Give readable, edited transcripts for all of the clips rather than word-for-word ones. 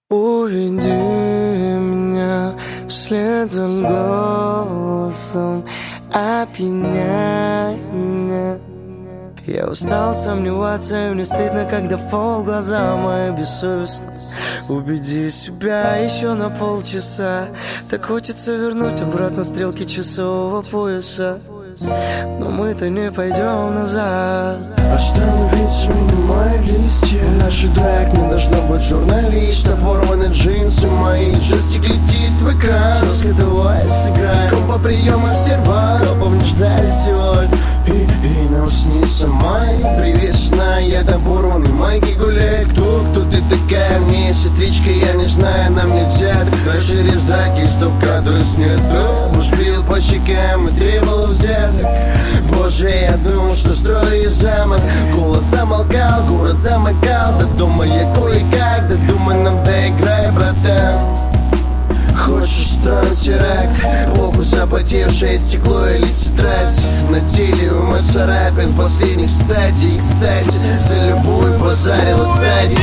Уведи меня вслед за голосом, опьяняй меня. Я устал сомневаться, и мне стыдно, когда в пол глаза мои бессовестны. Убеди себя еще на полчаса. Так хочется вернуть обратно стрелки часового пояса, но мы-то не пойдем назад. Остановить меня мои листья. Наши трек не должно быть журналиста. Порваны джинсы мои, джойстик летит в экран. Жестко давай сыграем компа приема в серван. Топов не ждали сегодня, и нам снится май. Привешена я до порванной майки гуляй. Кто ты такая мне, сестричка, я не знаю. Нам нельзя так расширив в драке 100 кадров нет. Уж бил по щекам и требовал взяток. Боже, я думал, что строю замок. Голос замолкал, город замыкал. До дома я кое-как, до дома нам доиграй, братан. Хочешь строить теракт? Похуй запотевшее стекло или тетрадь. На теле у нас царапин последних стадий. Кстати, за любовь базарила садик.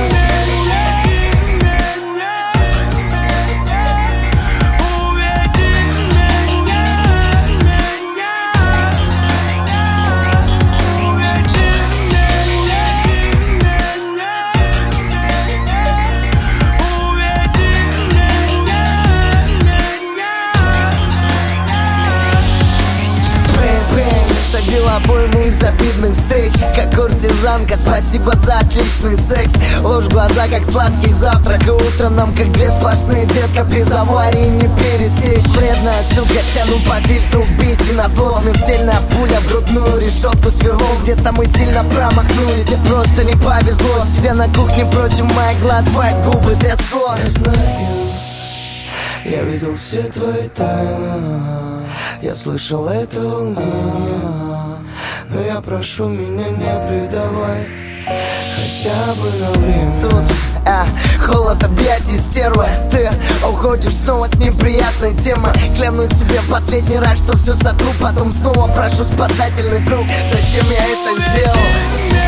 Обоймы из обидных встреч, как куртизанка, спасибо за отличный секс. Ложь в глаза, как сладкий завтрак, и утро нам, как две сплошные, детка, без аварии не пересечь. Вредная сука, тяну по фильтру убийств, на зло смертельная пуля в грудную решетку сверло. Где-то мы сильно промахнулись, и просто не повезло. Сидя на кухне против моих глаз, твои губы трясло. Я знаю, я видел все твои тайны, я слышал это волнение, но я прошу, меня не предавай, хотя бы на время. Тут холод объятий, стерва. Ты уходишь снова с неприятной темы. Клянусь себе в последний раз, что все сотру. Потом снова прошу спасательный круг. Зачем я это сделал?